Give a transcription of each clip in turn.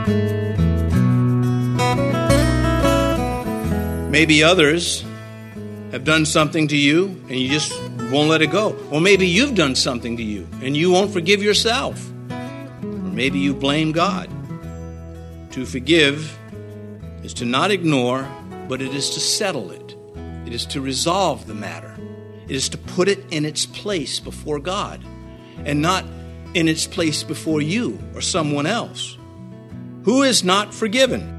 Maybe others have done something to you and you just won't let it go. Or maybe you've done something to you and you won't forgive yourself. Or maybe you blame God. To forgive is to not ignore, but it is to settle it. It is to resolve the matter. It is to put it in its place before God and not in its place before you or someone else. Who is not forgiven?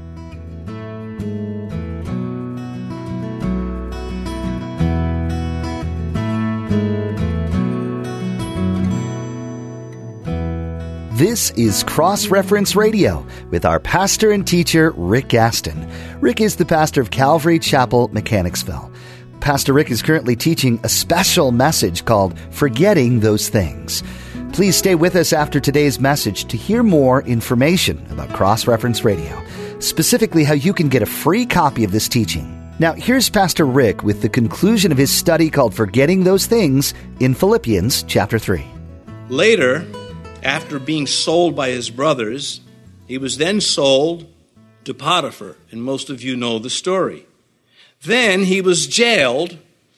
This is Cross-Reference Radio with our pastor and teacher, Rick Gaston. Rick is the pastor of Calvary Chapel, Mechanicsville. Pastor Rick is currently teaching a special message called Forgetting Those Things. Please stay with us after today's message to hear more information about Cross-Reference Radio, specifically how you can get a free copy of this teaching. Now, here's Pastor Rick with the conclusion of his study called Forgetting Those Things in Philippians chapter 3. Later, after being sold by his brothers, he was then sold to Potiphar, and most of you know the story. Then he was jailed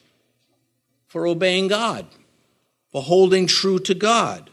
for obeying God, for holding true to God.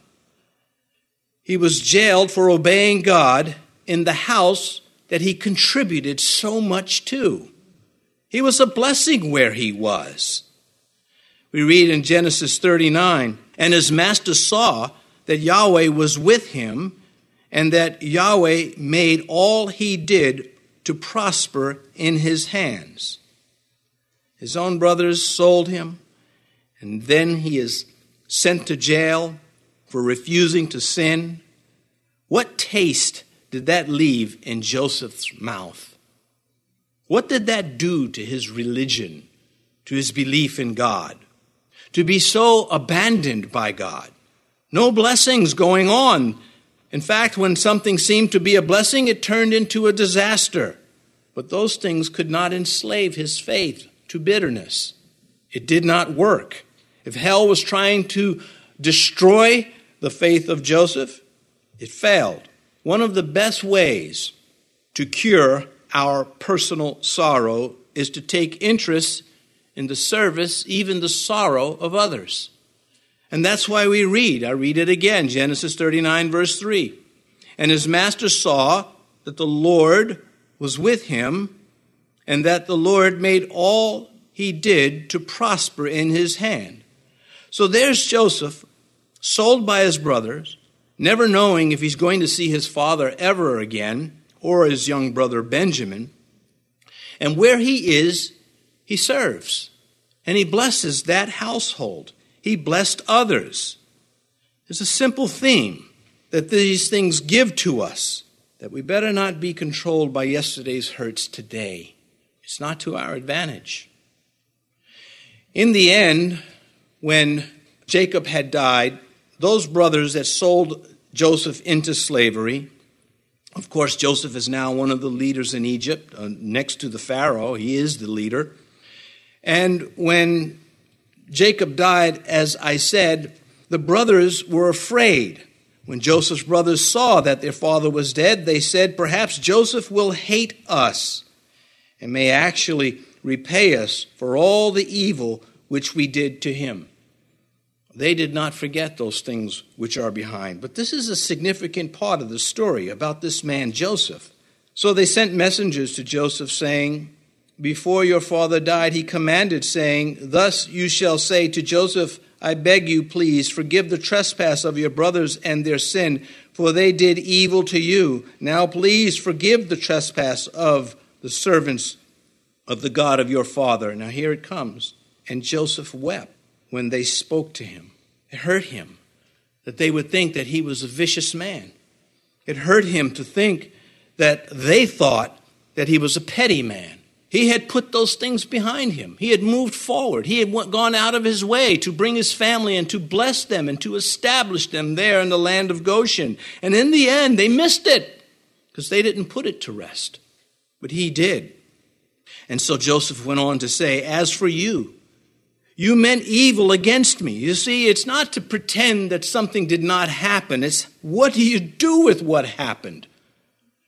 He was jailed for obeying God in the house that he contributed so much to. He was a blessing where he was. We read in Genesis 39, and his master saw that Yahweh was with him, and that Yahweh made all he did to prosper in his hands. His own brothers sold him, and then he is sent to jail for refusing to sin. What taste did that leave in Joseph's mouth? What did that do to his religion, to his belief in God? To be so abandoned by God. No blessings going on. In fact, when something seemed to be a blessing, it turned into a disaster. But those things could not enslave his faith to bitterness. It did not work. If hell was trying to destroy the faith of Joseph, it failed. One of the best ways to cure our personal sorrow is to take interest in the service, even the sorrow of others. And that's why we read. I read it again, Genesis 39, verse 3. And his master saw that the Lord was with him, and that the Lord made all he did to prosper in his hand. So there's Joseph, sold by his brothers, never knowing if he's going to see his father ever again, or his young brother Benjamin. And where he is, he serves. And he blesses that household. He blessed others. There's a simple theme that these things give to us, that we better not be controlled by yesterday's hurts today. It's not to our advantage. In the end, when Jacob had died, those brothers that sold Joseph into slavery, of course, Joseph is now one of the leaders in Egypt, next to the Pharaoh. He is the leader. And when Jacob died, as I said, the brothers were afraid. When Joseph's brothers saw that their father was dead, they said, perhaps Joseph will hate us and may actually repay us for all the evil which we did to him. They did not forget those things which are behind. But this is a significant part of the story about this man Joseph. So they sent messengers to Joseph saying, before your father died, he commanded, saying, thus you shall say to Joseph, I beg you, please, forgive the trespass of your brothers and their sin, for they did evil to you. Now please forgive the trespass of the servants of the God of your father. Now here it comes. And Joseph wept when they spoke to him. It hurt him that they would think that he was a vicious man. It hurt him to think that they thought that he was a petty man. He had put those things behind him. He had moved forward. He had gone out of his way to bring his family and to bless them and to establish them there in the land of Goshen. And in the end, they missed it because they didn't put it to rest. But he did. And so Joseph went on to say, as for you, you meant evil against me. You see, it's not to pretend that something did not happen. It's what do you do with what happened?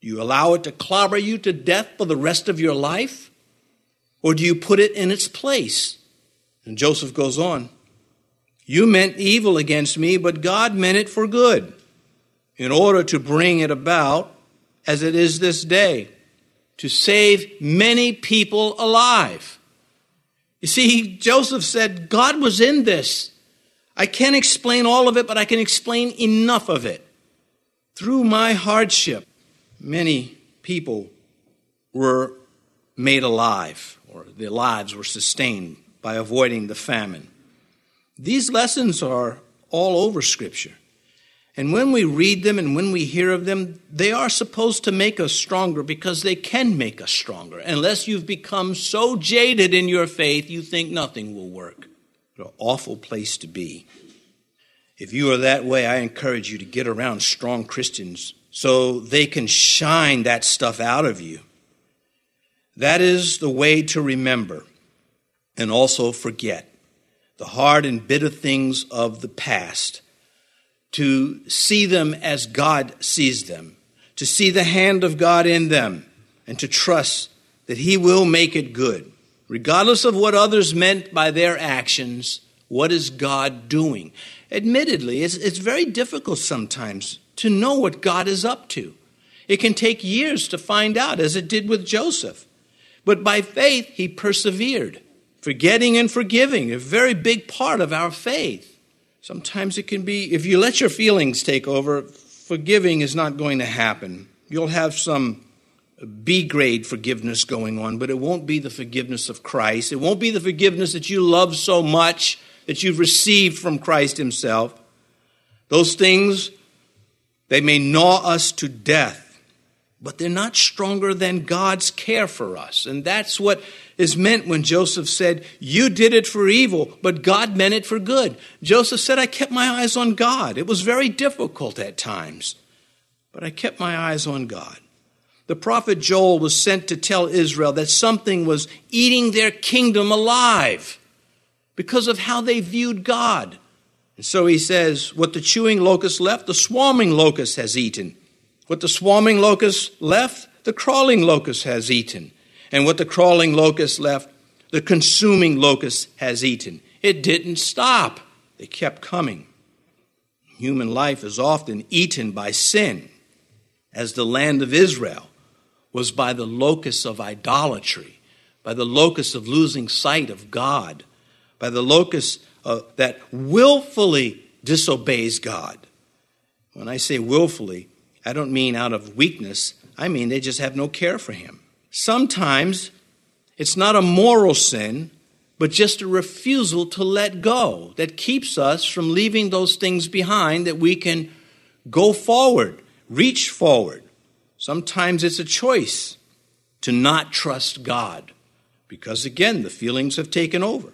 Do you allow it to clobber you to death for the rest of your life? Or do you put it in its place? And Joseph goes on, you meant evil against me, but God meant it for good, in order to bring it about as it is this day, to save many people alive. You see, Joseph said, God was in this. I can't explain all of it, but I can explain enough of it. Through my hardship, many people were made alive, or their lives were sustained by avoiding the famine. These lessons are all over Scripture. And when we read them and when we hear of them, they are supposed to make us stronger because they can make us stronger. Unless you've become so jaded in your faith, you think nothing will work. What an awful place to be. If you are that way, I encourage you to get around strong Christians so they can shine that stuff out of you. That is the way to remember and also forget the hard and bitter things of the past, to see them as God sees them, to see the hand of God in them, and to trust that He will make it good. Regardless of what others meant by their actions, what is God doing? Admittedly, it's very difficult sometimes to know what God is up to. It can take years to find out, as it did with Joseph. But by faith, he persevered. Forgetting and forgiving, a very big part of our faith. Sometimes it can be, if you let your feelings take over, forgiving is not going to happen. You'll have some B-grade forgiveness going on, but it won't be the forgiveness of Christ. It won't be the forgiveness that you love so much that you've received from Christ Himself. Those things, they may gnaw us to death, but they're not stronger than God's care for us. And that's what is meant when Joseph said, you did it for evil, but God meant it for good. Joseph said, I kept my eyes on God. It was very difficult at times, but I kept my eyes on God. The prophet Joel was sent to tell Israel that something was eating their kingdom alive because of how they viewed God. And so he says, what the chewing locust left, the swarming locust has eaten. What the swarming locust left, the crawling locust has eaten. And what the crawling locust left, the consuming locust has eaten. It didn't stop. They kept coming. Human life is often eaten by sin, as the land of Israel was by the locust of idolatry, by the locust of losing sight of God, by the locust that willfully disobeys God. When I say willfully, I don't mean out of weakness. I mean they just have no care for Him. Sometimes it's not a moral sin, but just a refusal to let go that keeps us from leaving those things behind that we can go forward, reach forward. Sometimes it's a choice to not trust God because, again, the feelings have taken over.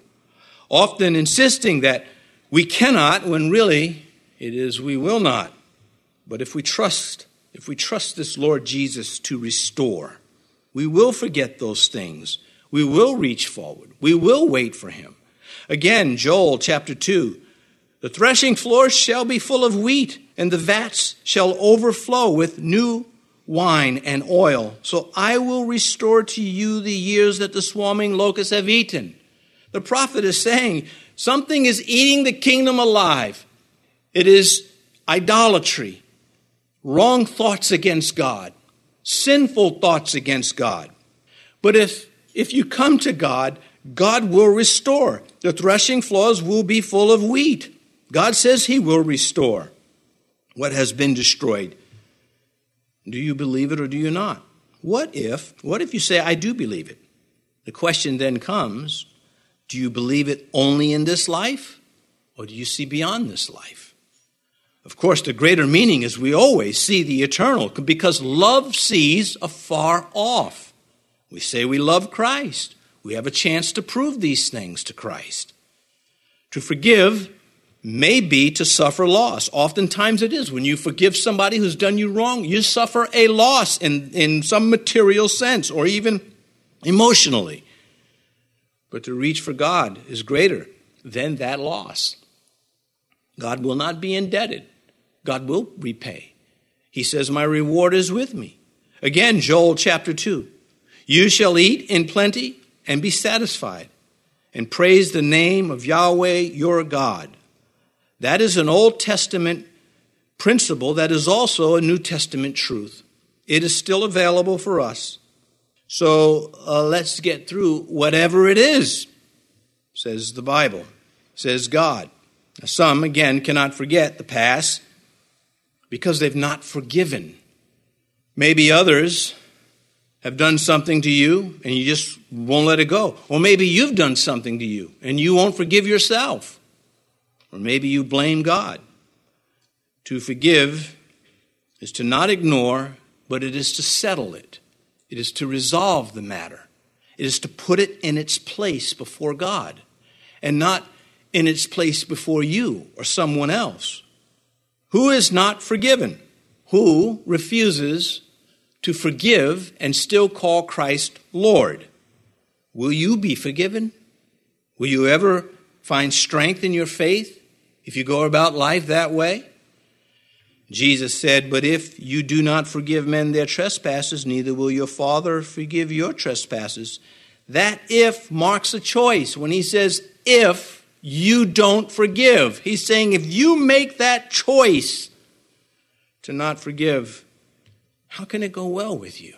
Often insisting that we cannot when really it is we will not. But if we trust this Lord Jesus to restore, we will forget those things. We will reach forward. We will wait for Him. Again, Joel chapter 2, the threshing floors shall be full of wheat, and the vats shall overflow with new wine and oil. So I will restore to you the years that the swarming locusts have eaten. The prophet is saying something is eating the kingdom alive. It is idolatry, wrong thoughts against God, sinful thoughts against God. But if you come to God, God will restore. The threshing floors will be full of wheat. God says He will restore what has been destroyed. Do you believe it or do you not? What if you say, I do believe it? The question then comes, do you believe it only in this life, or do you see beyond this life? Of course, the greater meaning is we always see the eternal, because love sees afar off. We say we love Christ. We have a chance to prove these things to Christ. To forgive may be to suffer loss. Oftentimes it is. When you forgive somebody who's done you wrong, you suffer a loss in some material sense or even emotionally. But to reach for God is greater than that loss. God will not be indebted. God will repay. He says, my reward is with me. Again, Joel chapter 2. You shall eat in plenty and be satisfied, and praise the name of Yahweh your God. That is an Old Testament principle that is also a New Testament truth. It is still available for us. So let's get through whatever it is, says the Bible, says God. Now, some, again, cannot forget the past because they've not forgiven. Maybe others have done something to you and you just won't let it go. Or maybe you've done something to you and you won't forgive yourself. Or maybe you blame God. To forgive is to not ignore, but it is to settle it. It is to resolve the matter. It is to put it in its place before God and not in its place before you or someone else. Who is not forgiven? Who refuses to forgive and still call Christ Lord? Will you be forgiven? Will you ever find strength in your faith if you go about life that way? Jesus said, but if you do not forgive men their trespasses, neither will your Father forgive your trespasses. That if marks a choice. When he says if you don't forgive, he's saying if you make that choice to not forgive, how can it go well with you?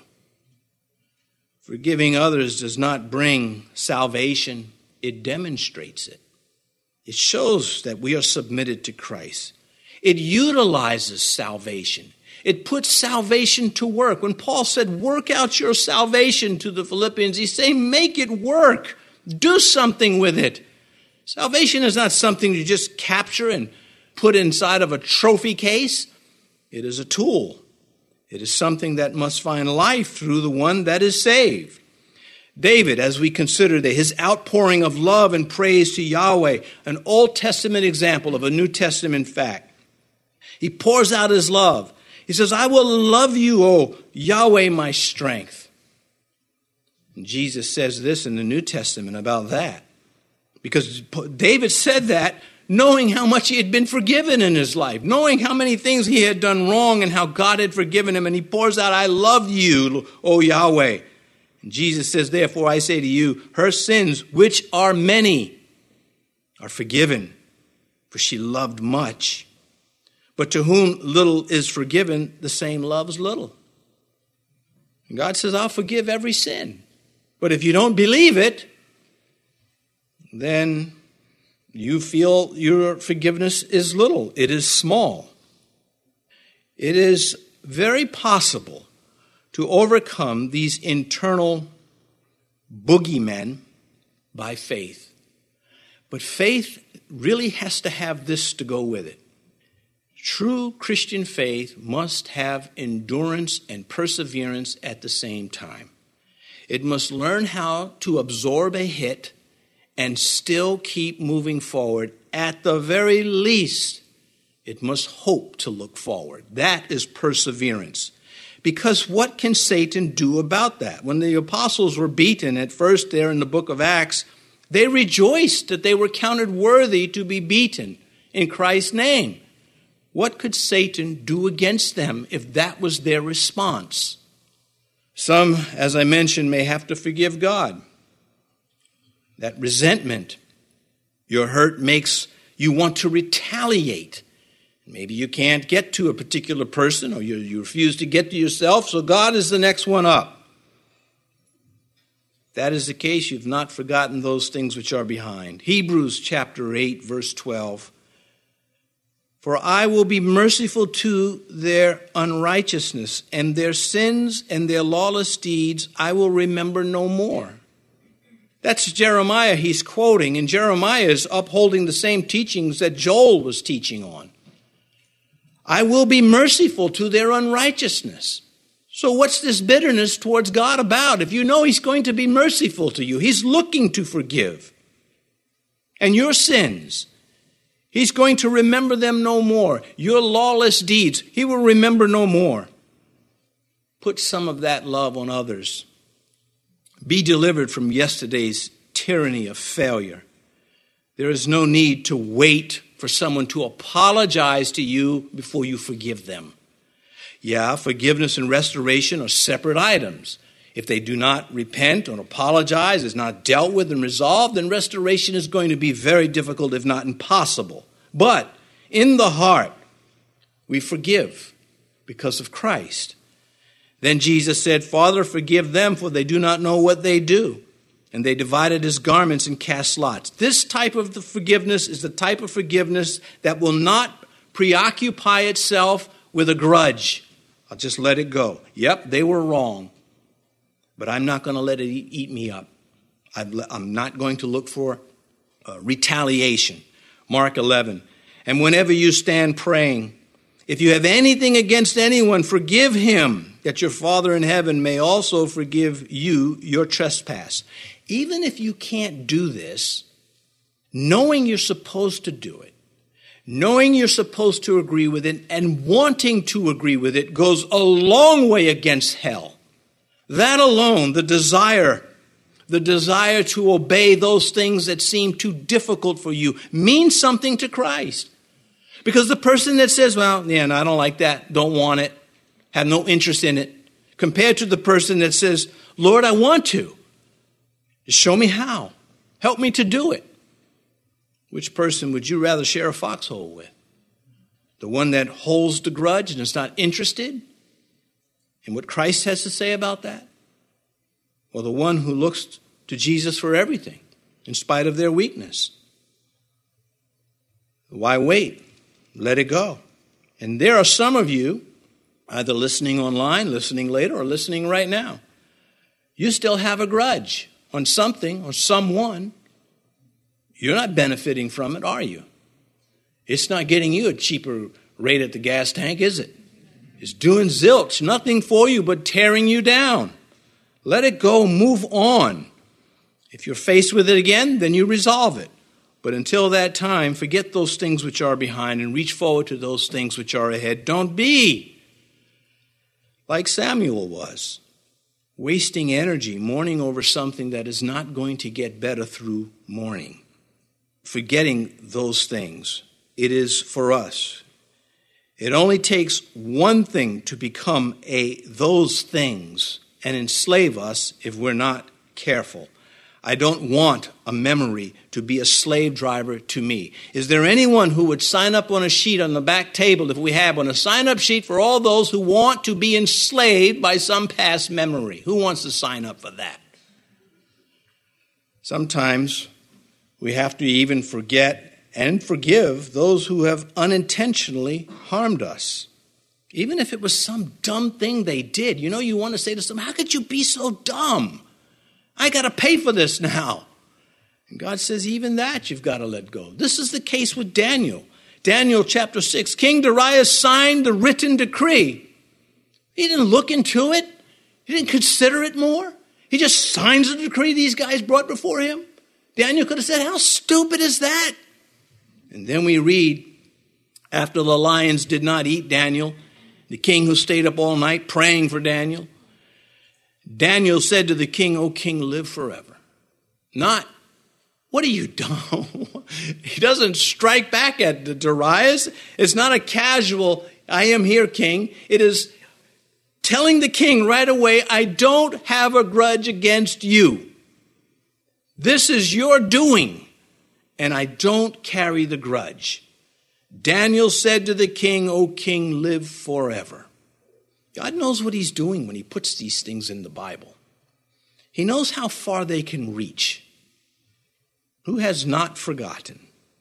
Forgiving others does not bring salvation. It demonstrates it. It shows that we are submitted to Christ. It utilizes salvation. It puts salvation to work. When Paul said, work out your salvation to the Philippians, he's saying, make it work. Do something with it. Salvation is not something you just capture and put inside of a trophy case. It is a tool. It is something that must find life through the one that is saved. David, as we consider his outpouring of love and praise to Yahweh, an Old Testament example of a New Testament fact. He pours out his love. He says, I will love you, O Yahweh, my strength. And Jesus says this in the New Testament about that. Because David said that knowing how much he had been forgiven in his life, knowing how many things he had done wrong and how God had forgiven him. And he pours out, I love you, O Yahweh. And Jesus says, therefore I say to you, her sins, which are many, are forgiven, for she loved much. But to whom little is forgiven, the same loves little. And God says, I'll forgive every sin. But if you don't believe it, then you feel your forgiveness is little. It is small. It is very possible to overcome these internal boogeymen by faith. But faith really has to have this to go with it. True Christian faith must have endurance and perseverance at the same time. It must learn how to absorb a hit and still keep moving forward. At the very least, it must hope to look forward. That is perseverance. Because what can Satan do about that? When the apostles were beaten at first there in the book of Acts, they rejoiced that they were counted worthy to be beaten in Christ's name. What could Satan do against them if that was their response? Some, as I mentioned, may have to forgive God. That resentment, your hurt makes you want to retaliate. Maybe you can't get to a particular person or you refuse to get to yourself, so God is the next one up. If that is the case, you've not forgotten those things which are behind. Hebrews chapter 8, verse 12. For I will be merciful to their unrighteousness, and their sins and their lawless deeds I will remember no more. That's Jeremiah he's quoting, and Jeremiah is upholding the same teachings that Joel was teaching on. I will be merciful to their unrighteousness. So what's this bitterness towards God about? If you know he's going to be merciful to you, he's looking to forgive. And your sins, he's going to remember them no more. Your lawless deeds, he will remember no more. Put some of that love on others. Be delivered from yesterday's tyranny of failure. There is no need to wait for someone to apologize to you before you forgive them. Yeah, forgiveness and restoration are separate items. If they do not repent or apologize, is not dealt with and resolved, then restoration is going to be very difficult, if not impossible. But in the heart, we forgive because of Christ. Then Jesus said, Father, forgive them, for they do not know what they do. And they divided his garments and cast lots. This type of the forgiveness is the type of forgiveness that will not preoccupy itself with a grudge. I'll just let it go. Yep, they were wrong. But I'm not going to let it eat me up. I'm not going to look for retaliation. Mark 11. And whenever you stand praying, if you have anything against anyone, forgive him, that your Father in heaven may also forgive you your trespass. Even if you can't do this, knowing you're supposed to do it, knowing you're supposed to agree with it, and wanting to agree with it goes a long way against hell. That alone, the desire to obey those things that seem too difficult for you, means something to Christ. Because the person that says, well, yeah, no, I don't like that, don't want it, have no interest in it, compared to the person that says, Lord, I want to. Just show me how. Help me to do it. Which person would you rather share a foxhole with? The one that holds the grudge and is not interested in what Christ has to say about that? Or the one who looks to Jesus for everything, in spite of their weakness? Why wait? Let it go. And there are some of you, either listening online, listening later, or listening right now. You still have a grudge on something or someone. You're not benefiting from it, are you? It's not getting you a cheaper rate at the gas tank, is it? It's doing zilch, nothing for you but tearing you down. Let it go, move on. If you're faced with it again, then you resolve it. But until that time, forget those things which are behind and reach forward to those things which are ahead. Don't be like Samuel was, wasting energy mourning over something that is not going to get better through mourning. Forgetting those things. It is for us. It only takes one thing to become those things and enslave us if we're not careful. I don't want a memory to be a slave driver to me. Is there anyone who would sign up on a sheet on the back table, if we have one, a sign-up sheet for all those who want to be enslaved by some past memory? Who wants to sign up for that? Sometimes we have to even forget and forgive those who have unintentionally harmed us. Even if it was some dumb thing they did. You know, you want to say to someone, how could you be so dumb? I got to pay for this now. And God says, even that you've got to let go. This is the case with Daniel. Daniel chapter 6, King Darius signed the written decree. He didn't look into it. He didn't consider it more. He just signs the decree these guys brought before him. Daniel could have said, how stupid is that? And then we read, after the lions did not eat Daniel, the king who stayed up all night praying for Daniel, Daniel said to the king, O king, live forever. Not, what are you doing? He doesn't strike back at Darius. It's not a casual, I am here, king. It is telling the king right away, I don't have a grudge against you. This is your doing, and I don't carry the grudge. Daniel said to the king, O king, live forever. God knows what he's doing when he puts these things in the Bible. He knows how far they can reach. Who has not forgotten?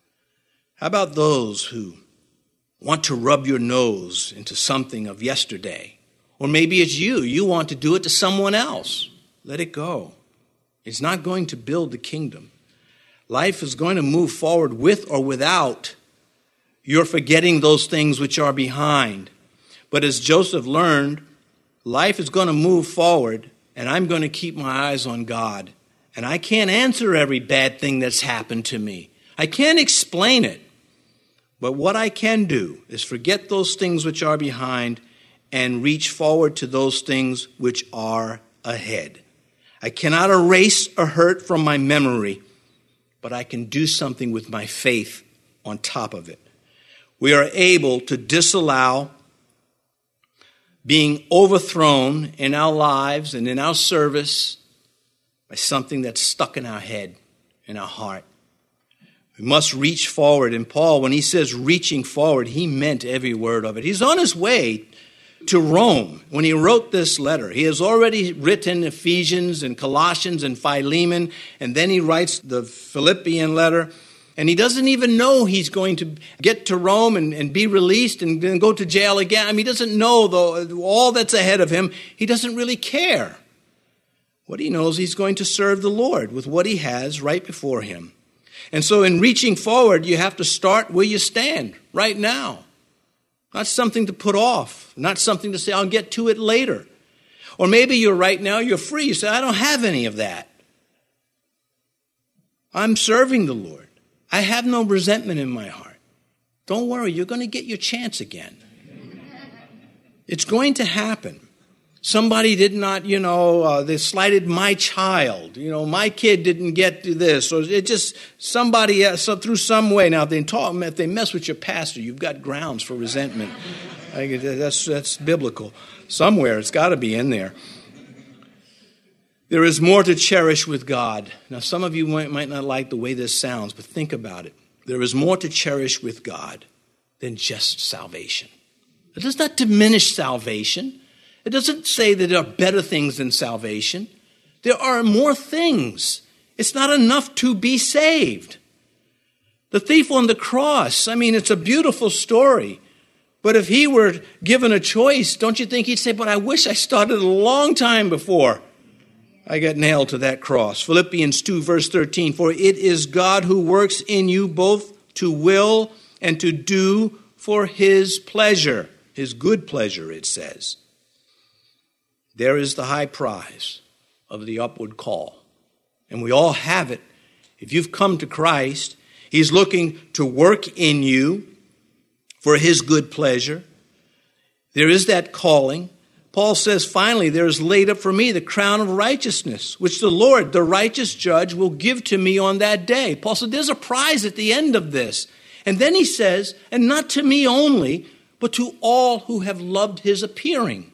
How about those who want to rub your nose into something of yesterday? Or maybe it's you want to do it to someone else. Let it go. It's not going to build the kingdom. Life is going to move forward with or without your forgetting those things which are behind. But as Joseph learned, life is going to move forward, and I'm going to keep my eyes on God. And I can't answer every bad thing that's happened to me. I can't explain it. But what I can do is forget those things which are behind and reach forward to those things which are ahead. I cannot erase a hurt from my memory, but I can do something with my faith on top of it. We are able to disallow being overthrown in our lives and in our service by something that's stuck in our head, in our heart. We must reach forward. And Paul, when he says reaching forward, he meant every word of it. He's on his way to Rome when he wrote this letter. He has already written Ephesians and Colossians and Philemon, and then he writes the Philippian letter. And he doesn't even know he's going to get to Rome and be released and then go to jail again. I mean, he doesn't know all that's ahead of him. He doesn't really care. What he knows, he's going to serve the Lord with what he has right before him. And so in reaching forward, you have to start where you stand right now. Not something to put off, not something to say, I'll get to it later. Or maybe you're free. You say, I don't have any of that. I'm serving the Lord. I have no resentment in my heart. Don't worry, you're going to get your chance again. It's going to happen. Somebody did not, they slighted my child. My kid didn't get to this. Or it just, somebody else, through some way. Now, if they mess with your pastor, you've got grounds for resentment. That's biblical. Somewhere, it's got to be in there. There is more to cherish with God. Now, some of you might not like the way this sounds, but think about it. There is more to cherish with God than just salvation. It does not diminish salvation. It doesn't say that there are better things than salvation. There are more things. It's not enough to be saved. The thief on the cross, it's a beautiful story. But if he were given a choice, don't you think he'd say, but I wish I started a long time before I got nailed to that cross. Philippians 2, verse 13, for it is God who works in you both to will and to do for his pleasure, his good pleasure, it says. There is the high prize of the upward call. And we all have it. If you've come to Christ, he's looking to work in you for his good pleasure. There is that calling. Paul says, finally, there is laid up for me the crown of righteousness, which the Lord, the righteous judge, will give to me on that day. Paul said, there's a prize at the end of this. And then he says, and not to me only, but to all who have loved his appearing.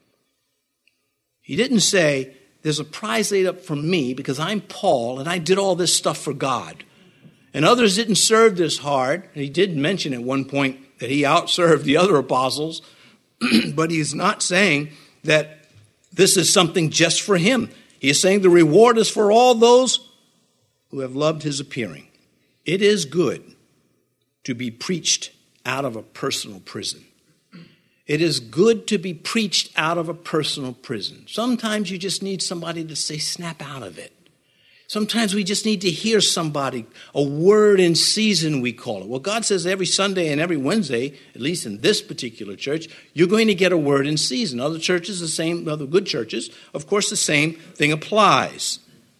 He didn't say, there's a prize laid up for me because I'm Paul and I did all this stuff for God. And others didn't serve this hard. And he did mention at one point that he outserved the other apostles. But he's not saying that this is something just for him. He is saying the reward is for all those who have loved his appearing. It is good to be preached out of a personal prison. It is good to be preached out of a personal prison. Sometimes you just need somebody to say, snap out of it. Sometimes we just need to hear somebody, a word in season, we call it. Well, God says every Sunday and every Wednesday, at least in this particular church, you're going to get a word in season. Other churches, the same, other good churches, of course, the same thing applies.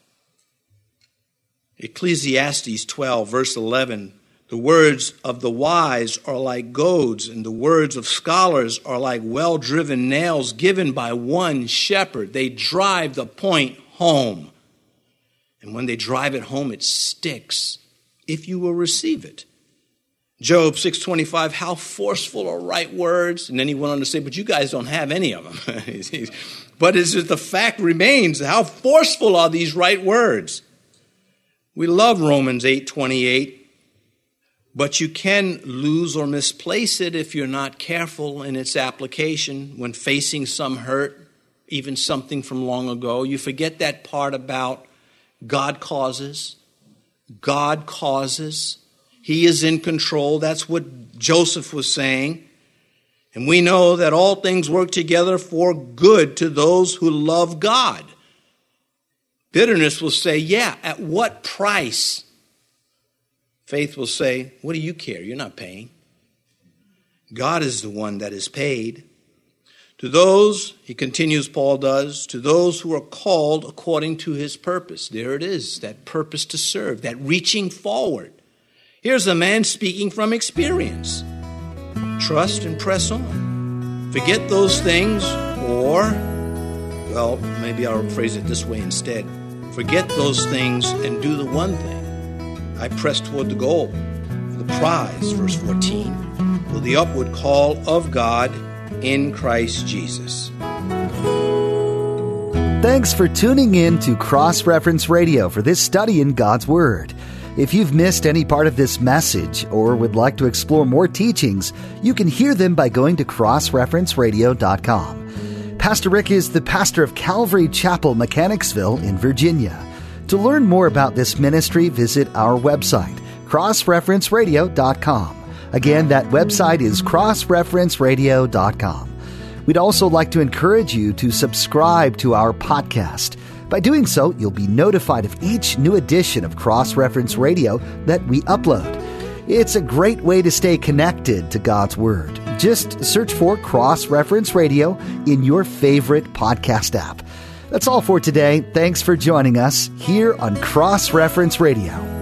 Ecclesiastes 12, verse 11, the words of the wise are like goads, and the words of scholars are like well-driven nails given by one shepherd. They drive the point home. And when they drive it home, it sticks if you will receive it. Job 6:25, how forceful are right words? And then he went on to say, but you guys don't have any of them. But it's just the fact remains, how forceful are these right words? We love Romans 8:28, but you can lose or misplace it if you're not careful in its application when facing some hurt, even something from long ago. You forget that part about God causes. God causes. He is in control. That's what Joseph was saying. And we know that all things work together for good to those who love God. Bitterness will say, yeah, at what price? Faith will say, what do you care? You're not paying. God is the one that is paid. To those, he continues, Paul does, to those who are called according to his purpose. There it is, that purpose to serve, that reaching forward. Here's a man speaking from experience. Trust and press on. Forget those things, or, well, maybe I'll phrase it this way instead. Forget those things and do the one thing. I press toward the goal, the prize, verse 14, for the upward call of God in Christ Jesus. Thanks for tuning in to Cross Reference Radio for this study in God's Word. If you've missed any part of this message or would like to explore more teachings, you can hear them by going to crossreferenceradio.com. Pastor Rick is the pastor of Calvary Chapel, Mechanicsville in Virginia. To learn more about this ministry, visit our website, crossreferenceradio.com. Again, that website is crossreferenceradio.com. We'd also like to encourage you to subscribe to our podcast. By doing so, you'll be notified of each new edition of Cross Reference Radio that we upload. It's a great way to stay connected to God's Word. Just search for Cross Reference Radio in your favorite podcast app. That's all for today. Thanks for joining us here on Cross Reference Radio.